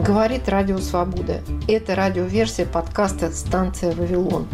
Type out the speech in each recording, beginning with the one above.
Говорит Радио Свобода. Это радиоверсия подкаста «Станция Вавилон».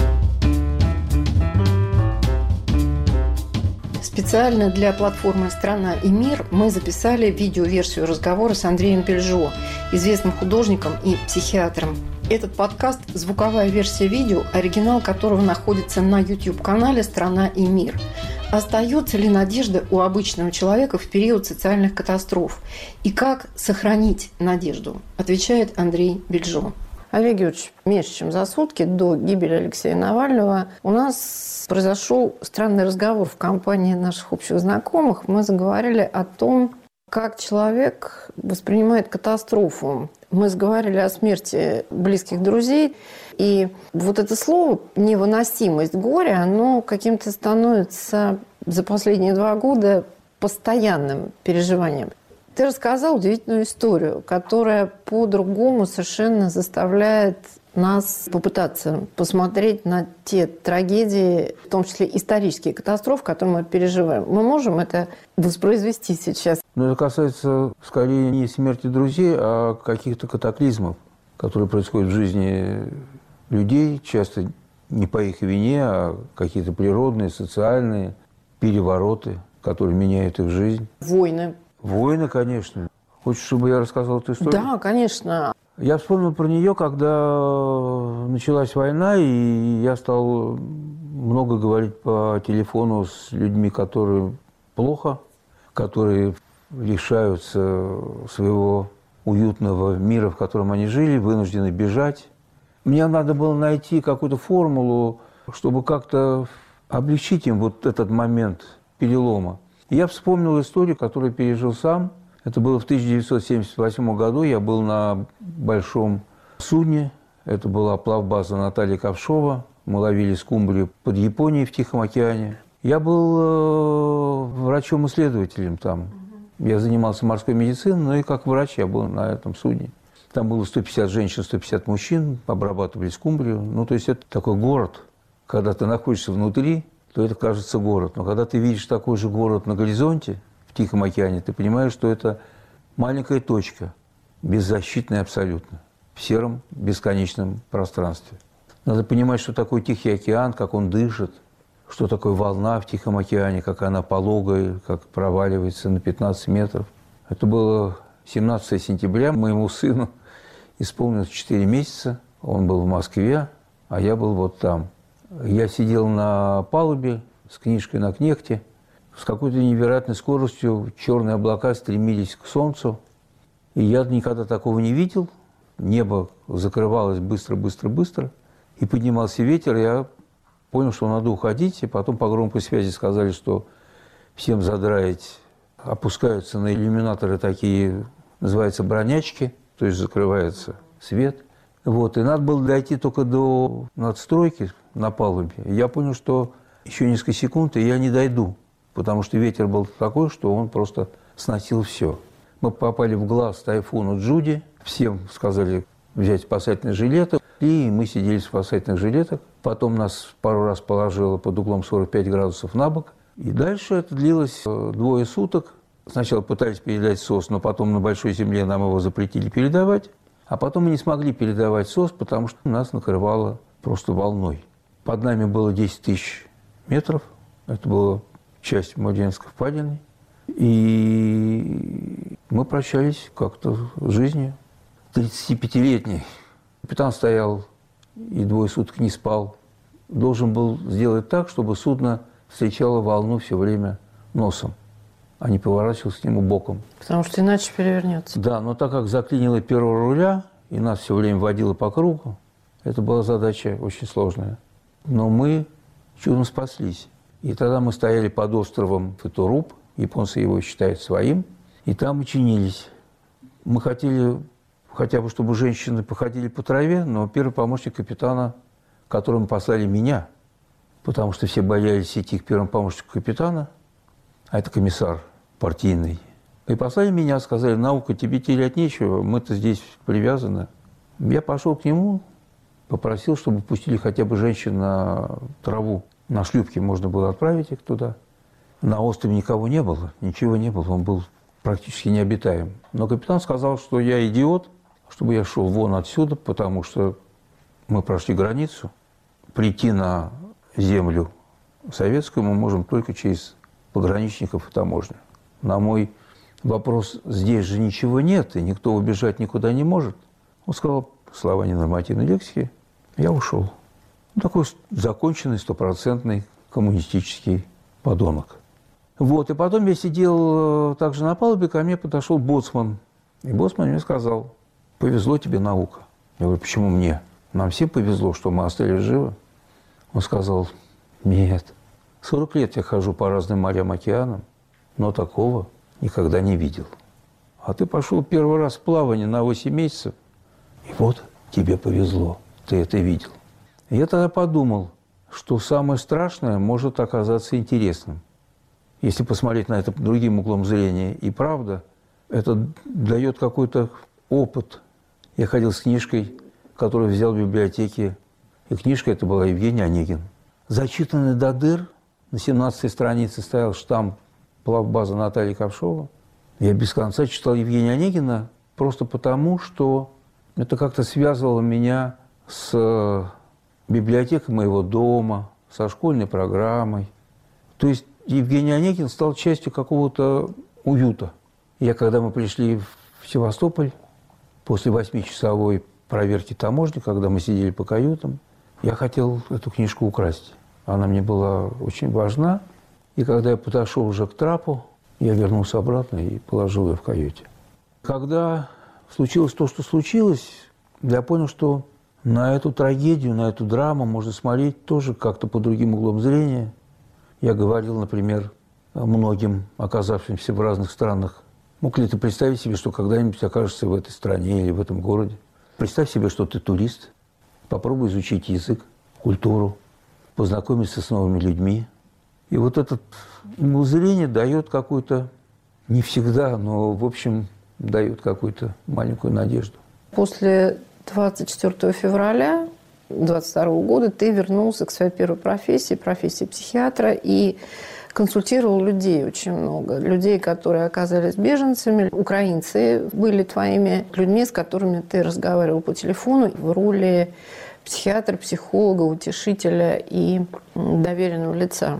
Специально для платформы «Страна и мир» мы записали видеоверсию разговора с Андреем Бельжо, известным художником и психиатром. Этот подкаст – звуковая версия видео, оригинал которого находится на YouTube-канале «Страна и мир». Остается ли надежда у обычного человека в период социальных катастроф? И как сохранить надежду? Отвечает Андрей Бельжо. Олег Георгиевич, меньше чем за сутки до гибели Алексея Навального у нас произошел странный разговор в компании наших общих знакомых. Мы заговорили о том, как человек воспринимает катастрофу. Мы заговорили о смерти близких друзей. И вот это слово «невыносимость горя», оно каким-то становится за последние 2 года постоянным переживанием. Ты рассказал удивительную историю, которая по-другому совершенно заставляет нас попытаться посмотреть на те трагедии, в том числе исторические катастрофы, которые мы переживаем. Мы можем это воспроизвести сейчас? Но это касается скорее не смерти друзей, а каких-то катаклизмов, которые происходят в жизни людей, часто не по их вине, а какие-то природные, социальные перевороты, которые меняют их жизнь. Войны. Войны, конечно. Хочешь, чтобы я рассказал эту историю? Да, конечно. Я вспомнил про нее, когда началась война, и я стал много говорить по телефону с людьми, которые плохо, которые лишаются своего уютного мира, в котором они жили, вынуждены бежать. Мне надо было найти какую-то формулу, чтобы как-то облегчить им вот этот момент перелома. И я вспомнил историю, которую пережил сам. Это было в 1978 году. Я был на большом судне. Это была плавбаза Натальи Ковшова. Мы ловили скумбрию под Японией в Тихом океане. Я был врачом-исследователем там. Я занимался морской медициной, но и как врач я был на этом судне. Там было 150 женщин, 150 мужчин, обрабатывали скумбрию. Ну, то есть это такой город. Когда ты находишься внутри, то это кажется город. Но когда ты видишь такой же город на горизонте, в Тихом океане, ты понимаешь, что это маленькая точка, беззащитная абсолютно, в сером бесконечном пространстве. Надо понимать, что такое Тихий океан, как он дышит, что такое волна в Тихом океане, как она пологая, как проваливается на 15 метров. Это было 17 сентября. Моему сыну исполнилось 4 месяца. Он был в Москве, а я был вот там. Я сидел на палубе с книжкой на кнехте. С какой-то невероятной скоростью черные облака стремились к солнцу. И я никогда такого не видел. Небо закрывалось быстро. И поднимался ветер. Я понял, что надо уходить. И потом по громкой связи сказали, что всем задраить. Опускаются на иллюминаторы такие, называются бронячки. То есть закрывается свет. Вот. И надо было дойти только до надстройки на палубе. И я понял, что еще несколько секунд, и я не дойду. Потому что ветер был такой, что он просто сносил все. Мы попали в глаз тайфуну Джуди. Всем сказали взять спасательные жилеты. И мы сидели в спасательных жилетах. Потом нас пару раз положило под углом 45 градусов на бок. И дальше это длилось 2 суток. Сначала пытались передать СОС, но потом на Большой Земле нам его запретили передавать. А потом мы не смогли передавать СОС, потому что нас накрывало просто волной. Под нами было 10 тысяч метров. Это была часть Младенской впадины. И мы прощались как-то с жизнью. 35-летний. Капитан стоял и 2 суток не спал. Должен был сделать так, чтобы судно встречало волну все время носом, а не поворачивалось к нему боком. Потому что иначе перевернется. Да, но так как заклинило первого руля, и нас все время водило по кругу, это была задача очень сложная. Но мы чудом спаслись. И тогда мы стояли под островом Фитуруп, японцы его считают своим, и там и чинились. Мы хотели хотя бы, чтобы женщины походили по траве, но первый помощник капитана, которому послали меня, потому что все боялись идти к первому помощнику капитана, а это комиссар партийный, и послали меня, сказали: «Наука, тебе терять нечего, мы-то здесь привязаны». Я пошел к нему, попросил, чтобы пустили хотя бы женщин на траву. На шлюпке можно было отправить их туда. На острове никого не было, ничего не было, он был практически необитаем. Но капитан сказал, что я идиот, чтобы я шел вон отсюда, потому что мы прошли границу. Прийти на землю советскую мы можем только через пограничников и таможню. На мой вопрос, здесь же ничего нет, и никто убежать никуда не может. Он сказал слова ненормативной лексики, я ушел. Такой законченный, стопроцентный коммунистический подонок. Вот, и потом я сидел также на палубе, ко мне подошел боцман. И боцман мне сказал, повезло тебе, наука. Я говорю, почему мне? Нам всем повезло, что мы остались живы. Он сказал, нет, 40 лет я хожу по разным морям, океанам, но такого никогда не видел. А ты пошел первый раз в плавание на 8 месяцев, и вот тебе повезло, ты это видел. И я тогда подумал, что самое страшное может оказаться интересным. Если посмотреть на это другим углом зрения. И правда, это дает какой-то опыт. Я ходил с книжкой, которую взял в библиотеке. И книжка эта была Евгений Онегин. Зачитанный до дыр, на 17-й странице стоял штамп плавбаза Натальи Ковшова. Я без конца читал Евгения Онегина просто потому, что это как-то связывало меня с библиотекой моего дома, со школьной программой. То есть Евгений Онегин стал частью какого-то уюта. Когда мы пришли в Севастополь, после 8-часовой проверки таможни, когда мы сидели по каютам, я хотел эту книжку украсть. Она мне была очень важна. И когда я подошел уже к трапу, я вернулся обратно и положил ее в каюте. Когда случилось то, что случилось, я понял, что на эту трагедию, на эту драму можно смотреть тоже как-то по другим углом зрения. Я говорил, например, многим оказавшимся в разных странах, мог ли ты представить себе, что когда-нибудь окажешься в этой стране или в этом городе? Представь себе, что ты турист, попробуй изучить язык, культуру, познакомиться с новыми людьми. И вот это зрение дает какую-то, не всегда, но, в общем, дает какую-то маленькую надежду. После 24 февраля 22 года ты вернулся к своей первой профессии психиатра, и консультировал людей очень много. Людей, которые оказались беженцами. Украинцы были твоими людьми, с которыми ты разговаривал по телефону в роли психиатра, психолога, утешителя и доверенного лица.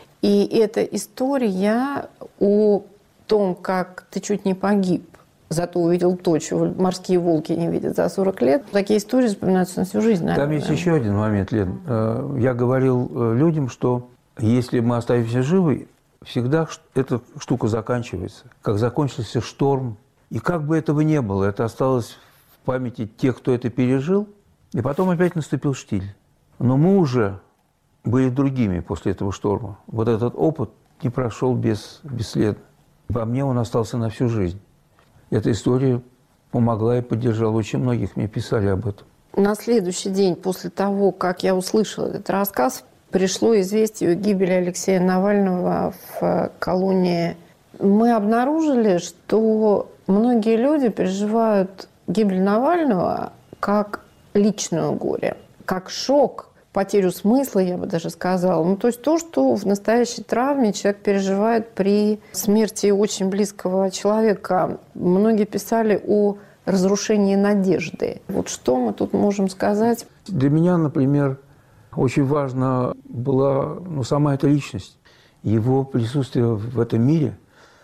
И эта история о том, как ты чуть не погиб, зато увидел то, чего морские волки не видят за 40 лет. Такие истории вспоминаются на всю жизнь, наверное. Там есть еще один момент, Лен. Я говорил людям, что если мы останемся живы, всегда эта штука заканчивается. Как закончился шторм. И как бы этого не было, это осталось в памяти тех, кто это пережил. И потом опять наступил штиль. Но мы уже были другими после этого шторма. Вот этот опыт не прошел бесследно. Во мне он остался на всю жизнь. Эта история помогла и поддержала очень многих. Мне писали об этом. На следующий день после того, как я услышала этот рассказ, пришло известие о гибели Алексея Навального в колонии. Мы обнаружили, что многие люди переживают гибель Навального как личное горе, как шок, потерю смысла, я бы даже сказала. Ну, то есть то, что в настоящей травме человек переживает при смерти очень близкого человека. Многие писали о разрушении надежды. Вот что мы тут можем сказать? Для меня, например, очень важна была сама эта личность, его присутствие в этом мире,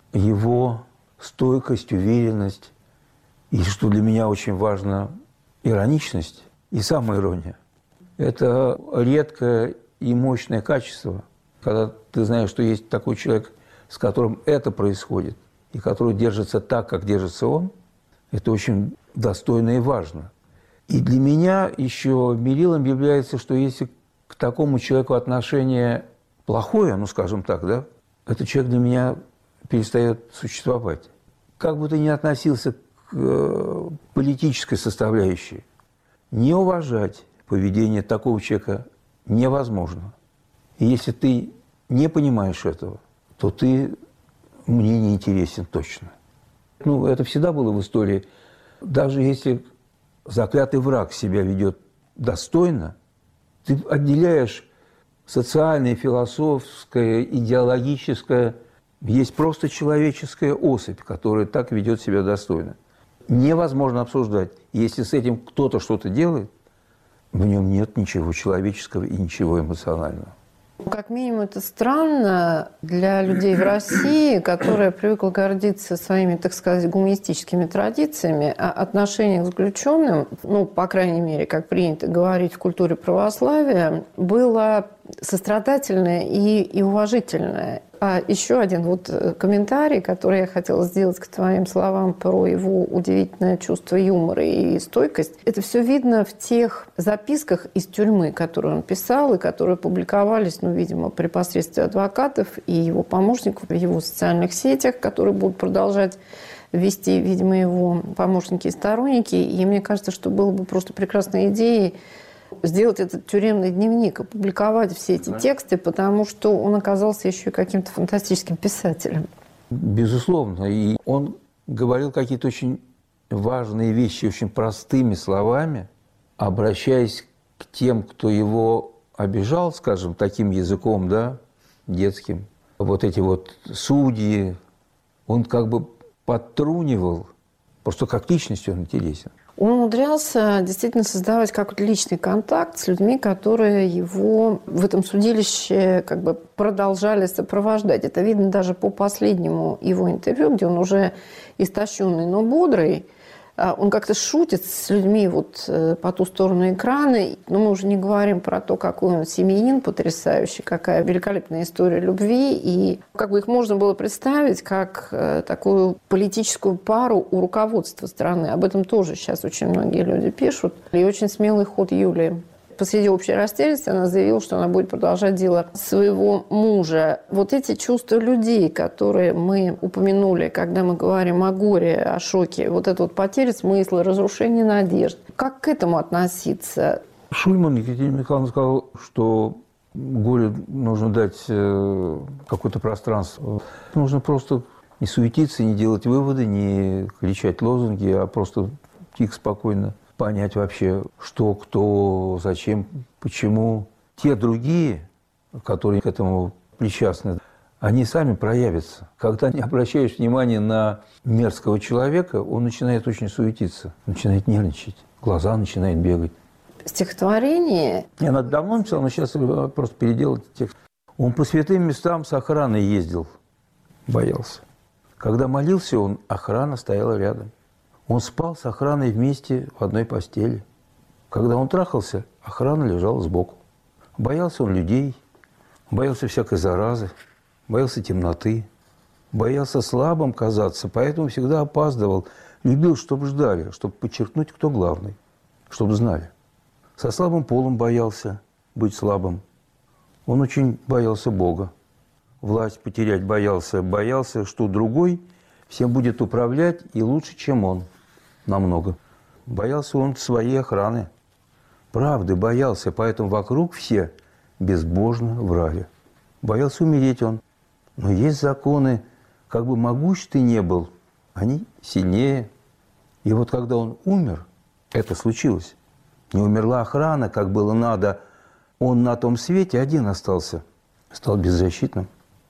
его стойкость, уверенность. И что для меня очень важно, ироничность и самоирония. Это редкое и мощное качество, когда ты знаешь, что есть такой человек, с которым это происходит, и который держится так, как держится он, это очень достойно и важно. И для меня еще мерилом является, что если к такому человеку отношение плохое, скажем так, да, этот человек для меня перестает существовать. Как бы ты ни относился к политической составляющей, не уважать поведение такого человека невозможно. И если ты не понимаешь этого, то ты мне не интересен точно. Это всегда было в истории. Даже если заклятый враг себя ведет достойно, ты отделяешь социальное, философское, идеологическое. Есть просто человеческая особь, которая так ведет себя достойно. невозможно обсуждать. Если с этим кто-то что-то делает, в нем нет ничего человеческого и ничего эмоционального. Как минимум, это странно для людей в России, которые привыкли гордиться своими, так сказать, гуманистическими традициями, а отношение к заключенным, ну, по крайней мере, как принято говорить в культуре православия, было сострадательное и уважительное. А еще один вот комментарий, который я хотела сделать к твоим словам про его удивительное чувство юмора и стойкость. Это все видно в тех записках из тюрьмы, которые он писал и которые публиковались, ну, видимо, при посредстве адвокатов и его помощников в его социальных сетях, которые будут продолжать вести, видимо, его помощники и сторонники. И мне кажется, что было бы просто прекрасной идеей сделать этот тюремный дневник, опубликовать все эти тексты, потому что он оказался еще и каким-то фантастическим писателем. Безусловно. И он говорил какие-то очень важные вещи, очень простыми словами, обращаясь к тем, кто его обижал, скажем, таким языком, да, детским. Вот эти вот судьи, он как бы подтрунивал, просто как личность он интересен. Он умудрялся действительно создавать какой-то личный контакт с людьми, которые его в этом судилище как бы продолжали сопровождать. Это видно даже по последнему его интервью, где он уже истощенный, но бодрый. Он как-то шутит с людьми вот по ту сторону экрана. Но мы уже не говорим про то, какой он семьянин потрясающий, какая великолепная история любви. И как бы их можно было представить как такую политическую пару у руководства страны. Об этом тоже сейчас очень многие люди пишут. И очень смелый ход Юлии. Посреди общей растерянности она заявила, что она будет продолжать дело своего мужа. Вот эти чувства людей, которые мы упомянули, когда мы говорим о горе, о шоке, вот это вот потеря смысла, разрушение надежд. Как к этому относиться? Шульман Екатерина Михайловна сказал, что горю нужно дать какое-то пространство. Нужно просто не суетиться, не делать выводы, не кричать лозунги, а просто тихо, спокойно понять вообще, что, кто, зачем, почему. Те другие, которые к этому причастны, они сами проявятся. Когда не обращаешь внимания на мерзкого человека, он начинает очень суетиться, начинает нервничать, глаза начинают бегать. Стихотворение... Я надо давно написал, но сейчас просто переделал этот текст. Он по святым местам с охраной ездил, боялся. Когда молился он, охрана стояла рядом. Он спал с охраной вместе в одной постели. Когда он трахался, охрана лежала сбоку. Боялся он людей, боялся всякой заразы, боялся темноты, боялся слабым казаться, поэтому всегда опаздывал. Любил, чтобы ждали, чтобы подчеркнуть, кто главный, чтобы знали. Со слабым полом боялся быть слабым. Он очень боялся Бога. Власть потерять боялся, что другой всем будет управлять и лучше, чем он. Намного. Боялся он своей охраны. Правды боялся, поэтому вокруг все безбожно врали. Боялся умереть он. Но есть законы, как бы могущ ты не был, они сильнее. И вот когда он умер, это случилось. Не умерла охрана, как было надо. Он на том свете один остался. Стал беззащитным.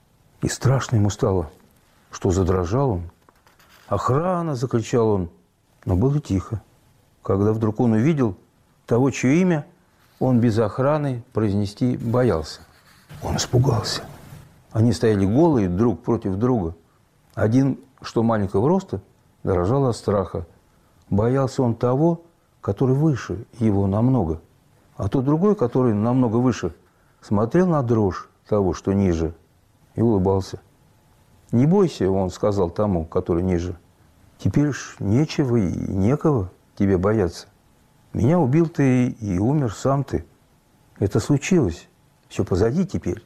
И страшно ему стало, что задрожал он. «Охрана!» – закричал он. Но было тихо. Когда вдруг он увидел того, чье имя он без охраны произнести боялся. Он испугался. Они стояли голые друг против друга. Один, что маленького роста, дрожал от страха. Боялся он того, который выше его намного. А тот другой, который намного выше, смотрел на дрожь того, что ниже, и улыбался. «Не бойся», – он сказал тому, который ниже. «Теперь уж нечего и некого тебе бояться. Меня убил ты и умер сам ты. Это случилось. Все позади теперь.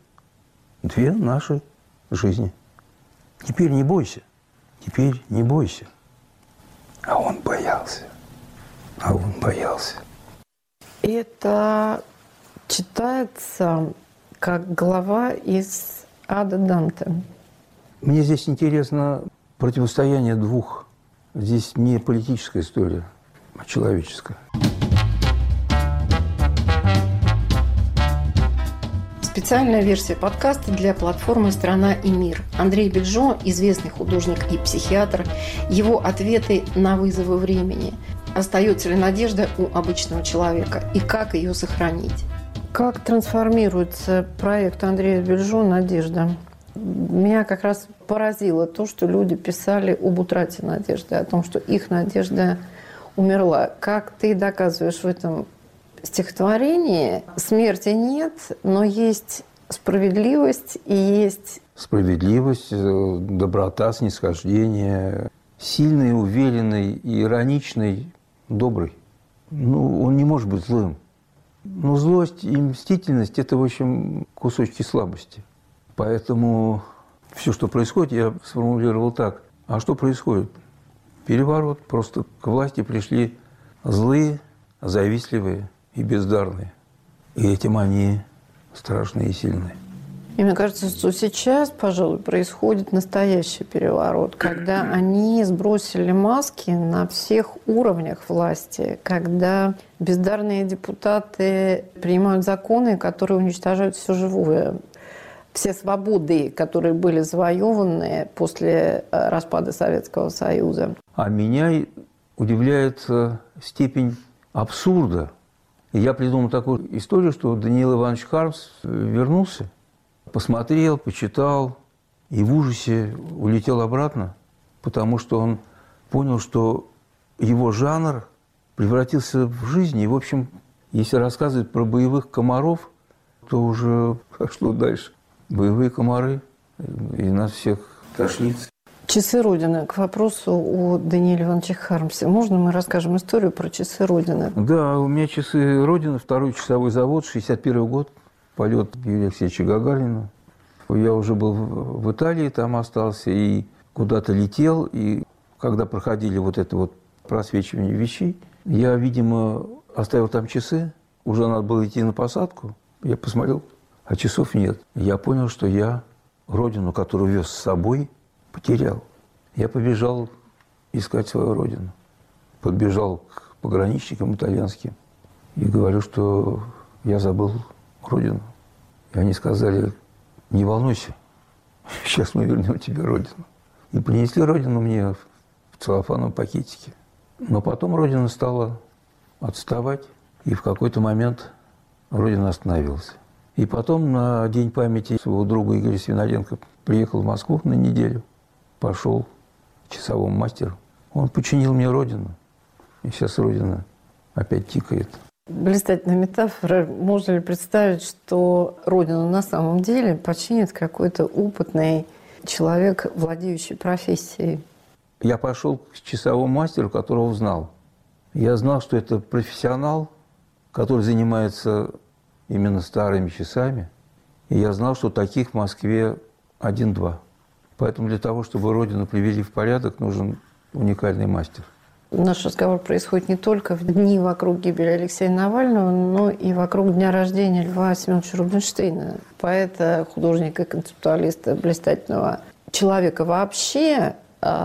Две наши жизни. Теперь не бойся. Теперь не бойся». А он боялся. А он боялся. Это читается как глава из «Ада Данте». Мне здесь интересно противостояние двух. Здесь не политическая история, а человеческая. Специальная версия подкаста для платформы «Страна и мир». Андрей Бельжо, известный художник и психиатр, его ответы на вызовы времени. Остается ли надежда у обычного человека и как ее сохранить? Как трансформируется проект Андрея Бельжо «Надежда»? Меня как раз поразило то, что люди писали об утрате надежды, о том, что их надежда умерла. Как ты доказываешь в этом стихотворении, смерти нет, но есть справедливость и есть... Справедливость, доброта, снисхождение, сильный, уверенный, ироничный, добрый. Он не может быть злым. Но злость и мстительность – это, в общем, кусочки слабости. Поэтому все, что происходит, я сформулировал так. А что происходит? Переворот. Просто к власти пришли злые, завистливые и бездарные. И этим они страшные и сильные. И мне кажется, что сейчас, пожалуй, происходит настоящий переворот, когда они сбросили маски на всех уровнях власти, когда бездарные депутаты принимают законы, которые уничтожают все живое. Все свободы, которые были завоеваны после распада Советского Союза. А меня удивляет степень абсурда. И я придумал такую историю, что Даниил Иванович Хармс вернулся, посмотрел, почитал и в ужасе улетел обратно, потому что он понял, что его жанр превратился в жизнь. И, в общем, если рассказывать про боевых комаров, то уже пошло дальше. Боевые комары, и нас всех тошнит. Часы Родины. К вопросу о Данииле Ивановиче Хармсе. Можно мы расскажем историю про часы Родины? Да, у меня часы Родины, 2-й часовой завод, 61 год, полет Юрия Алексеевича Гагарина. Я уже был в Италии, там остался, и куда-то летел, и когда проходили вот это вот просвечивание вещей, я, видимо, оставил там часы, уже надо было идти на посадку, я посмотрел, а часов нет. Я понял, что я родину, которую вез с собой, потерял. Я побежал искать свою родину. Подбежал к пограничникам итальянским и говорю, что я забыл родину. И они сказали: не волнуйся, сейчас мы вернем тебе родину. И принесли родину мне в целлофановом пакетике. Но потом родина стала отставать, и в какой-то момент родина остановилась. И потом на День памяти своего друга Игоря Свинаренко приехал в Москву на неделю, пошел к часовому мастеру. Он починил мне родину, и сейчас родина опять тикает. Блистательная метафора. Можно ли представить, что родину на самом деле починит какой-то опытный человек, владеющий профессией? Я пошел к часовому мастеру, которого знал. Я знал, что это профессионал, который занимается именно старыми часами. И я знал, что таких в Москве 1-2. Поэтому для того, чтобы родину привели в порядок, нужен уникальный мастер. Наш разговор происходит не только в дни вокруг гибели Алексея Навального, но и вокруг дня рождения Льва Семеновича Рубинштейна, поэта, художника, концептуалиста, блистательного человека вообще.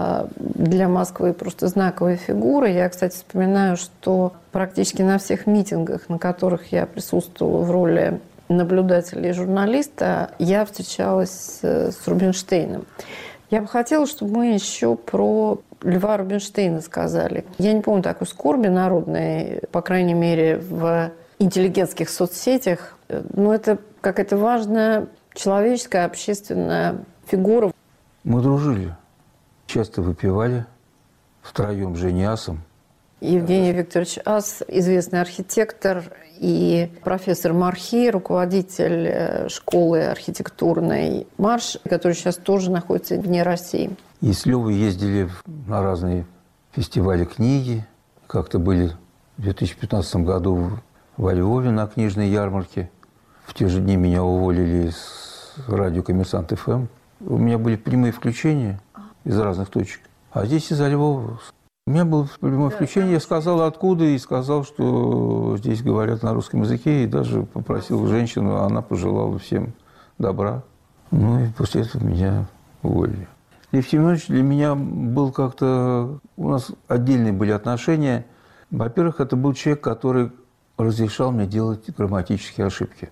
Для Москвы просто знаковая фигура. Я, кстати, вспоминаю, что практически на всех митингах, на которых я присутствовала в роли наблюдателя и журналиста, я встречалась с Рубинштейном. Я бы хотела, чтобы мы еще про Льва Рубинштейна сказали. Я не помню такой скорби народной, по крайней мере, в интеллигентских соцсетях. Но это какая-то важная человеческая, общественная фигура. Мы дружили. Часто выпивали втроем с Женей Асом. Евгений Викторович Ас, известный архитектор и профессор МАРХИ, руководитель школы архитектурной «Марш», который сейчас тоже находится вне России. И с Левой ездили на разные фестивали книги. Как-то были в 2015 году во Львове на книжной ярмарке. В те же дни меня уволили из радио «Коммерсант ФМ». У меня были прямые включения из разных точек. А здесь из-за Львова. У меня было прямое включение. Я сказал, откуда, и сказал, что здесь говорят на русском языке. И даже попросил женщину, а она пожелала всем добра. Ну и после этого меня уволили. Лев Семенович для меня был как-то... У нас отдельные были отношения. Во-первых, это был человек, который разрешал мне делать грамматические ошибки.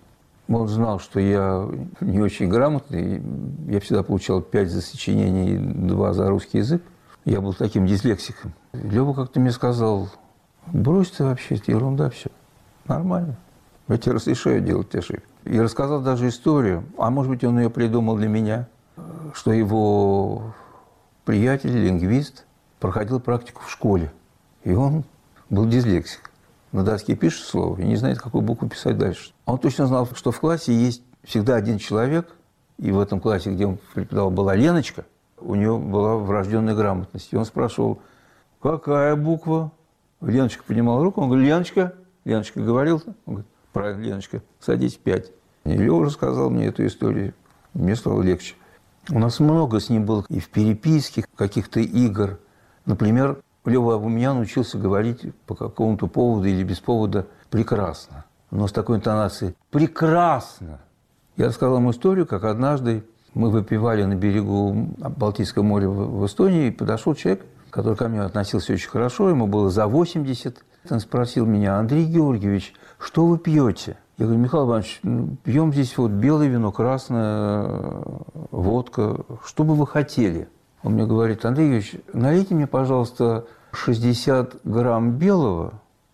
Он знал, что я не очень грамотный. Я всегда получал 5 за сочинение и 2 за русский язык. Я был таким дислексиком. Лёва как-то мне сказал: брось ты вообще, это ерунда все. Нормально. Я тебе разрешаю делать ошибки. И рассказал даже историю, а может быть, он ее придумал для меня, что его приятель, лингвист, проходил практику в школе. И он был дислексик. На доске пишет слово и не знает, какую букву писать дальше. Он точно знал, что в классе есть всегда один человек, и в этом классе, где он преподавал, была Леночка, у нее была врожденная грамотность. И он спрашивал: какая буква? Леночка поднимала руку, он говорит: Леночка. Леночка говорил, он говорит: правильно, Леночка, садись 5. И Лёва рассказал мне эту историю, мне стало легче. У нас много с ним было и в переписке, каких-то игр. Например, Лёва у меня научился говорить по какому-то поводу или без повода прекрасно. Но с такой интонацией: прекрасно. Я рассказал ему историю, как однажды мы выпивали на берегу Балтийского моря в Эстонии, и подошел человек, который ко мне относился очень хорошо, ему было за 80. Он спросил меня: Андрей Георгиевич, что вы пьете? Я говорю: Михаил Иванович, пьем здесь вот белое вино, красное, водка. Что бы вы хотели? Он мне говорит: Андрей Георгиевич, налейте мне, пожалуйста, 60 грамм белого,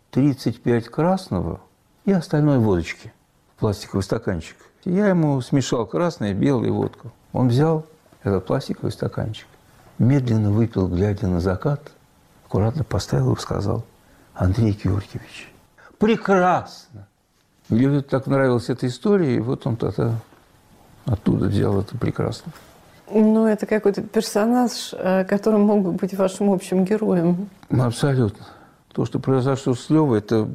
35 красного и остальное водочки в пластиковый стаканчик. Я ему смешал красное, белое и водку. Он взял этот пластиковый стаканчик, медленно выпил, глядя на закат, аккуратно поставил и сказал: Андрей Георгиевич, прекрасно! Мне так нравилась эта история, и вот он тогда оттуда взял это прекрасно. Ну, это какой-то персонаж, который мог бы быть вашим общим героем. Абсолютно. То, что произошло с Лёвой, это...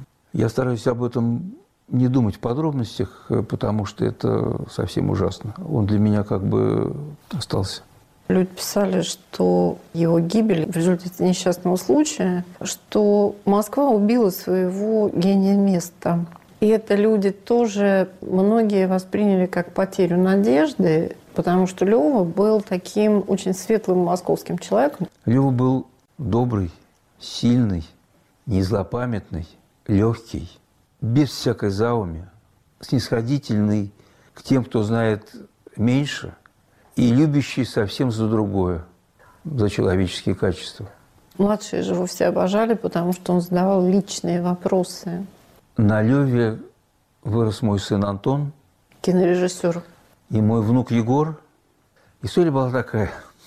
Я стараюсь об этом не думать в подробностях, потому что это совсем ужасно. Он для меня как бы остался. Люди писали, что его гибель в результате несчастного случая, что Москва убила своего гения места. И это люди тоже, многие восприняли как потерю надежды, потому что Лёва был таким очень светлым московским человеком. Лёва был добрый, сильный, незлопамятный, легкий, без всякой зауми, снисходительный к тем, кто знает меньше, и любящий совсем за другое, за человеческие качества. Младшие же его все обожали, потому что он задавал личные вопросы. На Лёве вырос мой сын Антон. Кинорежиссер. И мой внук Егор. История была такая.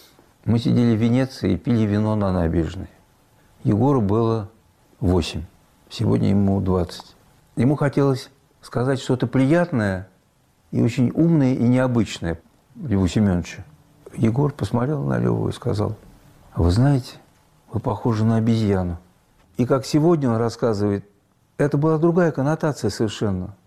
Мы сидели в Венеции и пили вино на набережной. Егору было 8. Сегодня ему 20. Ему хотелось сказать что-то приятное и очень умное и необычное Льву Семеновичу. Егор посмотрел на Лёву и сказал: а вы знаете, вы похожи на обезьяну. И как сегодня он рассказывает, это была другая коннотация совершенно.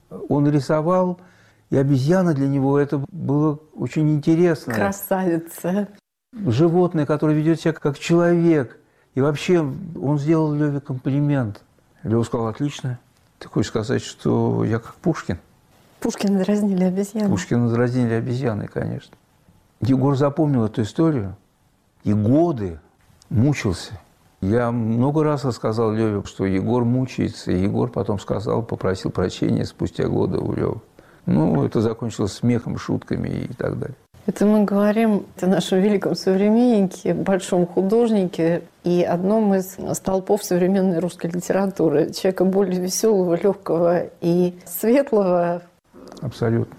Он рисовал, и обезьяна для него это было очень интересно. Красавица. Животное, которое ведет себя как человек. И вообще он сделал Лёве комплимент. Лёва сказал: отлично. Ты хочешь сказать, что я как Пушкин? Пушкина дразнили обезьяны. Пушкина дразнили обезьяны, конечно. Егор запомнил эту историю и годы мучился. Я много раз рассказал Лёве, что Егор мучается, и Егор потом сказал, попросил прощения спустя годы у Лёвы. Ну, это закончилось смехом, шутками и так далее. Это мы говорим о нашем великом современнике, большом художнике и одном из столпов современной русской литературы. Человека более веселого, легкого и светлого. Абсолютно.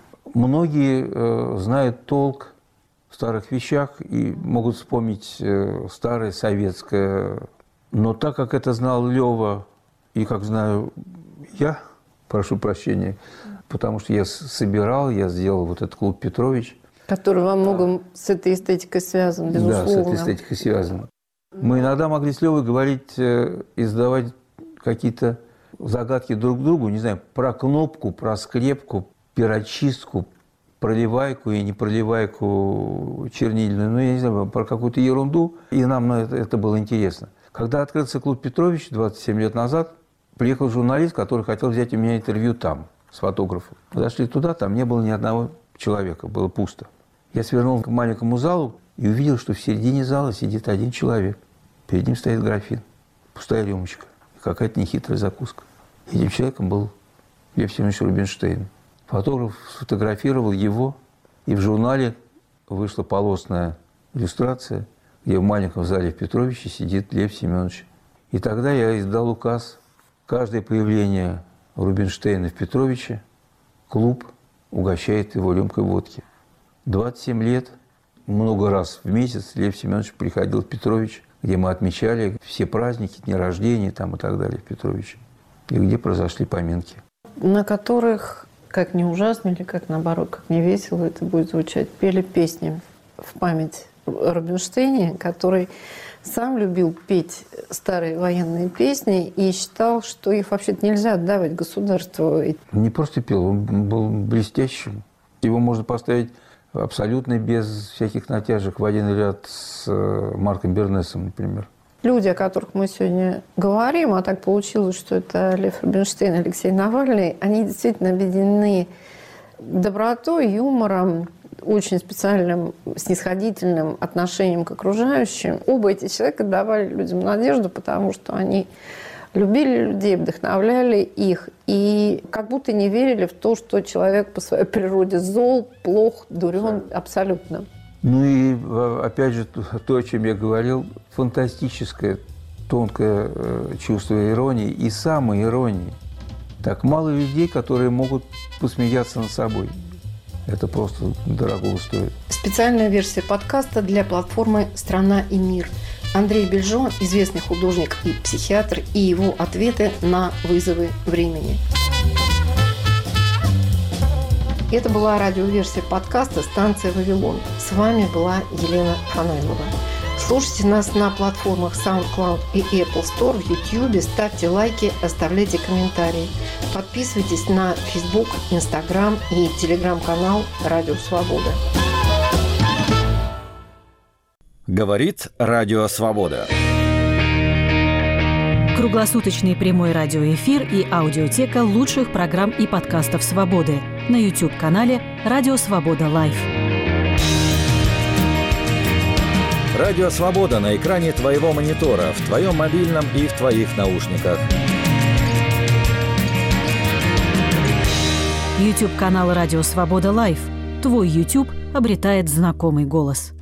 Многие знают толк в старых вещах и могут вспомнить старое советское. Но так как это знал Лёва, и как знаю я, прошу прощения, потому что я собирал, я сделал вот этот клуб «Петрович». Который во многом с этой эстетикой связан, безусловно. Да, с этой эстетикой связан. Мы иногда могли с Лёвой говорить и задавать какие-то загадки друг другу, не знаю, про кнопку, про скрепку, перочистку, проливайку и непроливайку чернильную, ну, я не знаю, про какую-то ерунду, и нам это было интересно. Когда открылся клуб «Петрович» 27 лет назад, приехал журналист, который хотел взять у меня интервью там, с фотографом. Мы зашли туда, там не было ни одного человека, было пусто. Я свернул к маленькому залу и увидел, что в середине зала сидит один человек. Перед ним стоит графин, пустая рюмочка и какая-то нехитрая закуска. Этим человеком был Лев Семенович Рубинштейн. Фотограф сфотографировал его, и в журнале вышла полосная иллюстрация, где в маленьком зале в Петровиче сидит Лев Семенович. И тогда я издал указ. Каждое появление Рубинштейна в Петровиче клуб угощает его рюмкой водки. 27 лет, много раз в месяц Лев Семенович приходил в Петрович, где мы отмечали все праздники, дни рождения там, и так далее в Петровиче, и где произошли поминки. На которых, как не ужасно или как наоборот, как не весело это будет звучать, пели песни в память о Рубинштейне, который сам любил петь старые военные песни и считал, что их вообще-то нельзя отдавать государству. Не просто пел, он был блестящим. Его можно поставить абсолютно без всяких натяжек в один ряд с Марком Бернесом, например. Люди, о которых мы сегодня говорим, а так получилось, что это Лев Рубинштейн и Алексей Навальный, они действительно объединены добротой, юмором, очень специальным, снисходительным отношением к окружающим. Оба эти человека давали людям надежду, потому что они любили людей, вдохновляли их и как будто не верили в то, что человек по своей природе зол, плох, дурен абсолютно. Ну и, опять же, то, о чем я говорил, фантастическое, тонкое чувство иронии и самоиронии. Так мало людей, которые могут посмеяться над собой. Это просто дорого стоит. Специальная версия подкаста для платформы «Страна и мир». Андрей Бельжо, известный художник и психиатр, и его ответы на вызовы времени. Это была радиоверсия подкаста «Станция Вавилон». С вами была Елена Фанайлова. Слушайте нас на платформах SoundCloud и Apple Store, в YouTube, ставьте лайки, оставляйте комментарии. Подписывайтесь на Facebook, Instagram и Telegram-канал «Радио Свобода». Говорит Радио Свобода. Круглосуточный прямой радиоэфир и аудиотека лучших программ и подкастов «Свободы» на YouTube-канале «Радио Свобода Лайв». Радио Свобода на экране твоего монитора, в твоем мобильном и в твоих наушниках. YouTube-канал «Радио Свобода Лайв». Твой YouTube обретает знакомый голос.